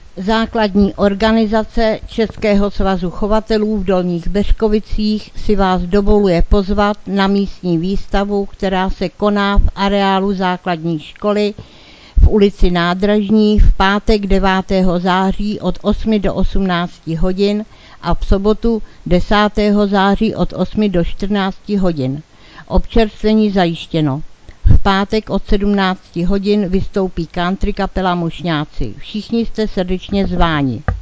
Základní organizace Českého svazu chovatelů v Dolních Beřkovicích si vás dovoluje pozvat na místní výstavu, která se koná v areálu základní školy v ulici Nádražní v pátek 9. září od 8 do 18 hodin a v sobotu 10. září od 8 do 14 hodin. Občerstvení zajištěno. V pátek od 17 hodin vystoupí country kapela Mošňáci. Všichni jste srdečně zváni.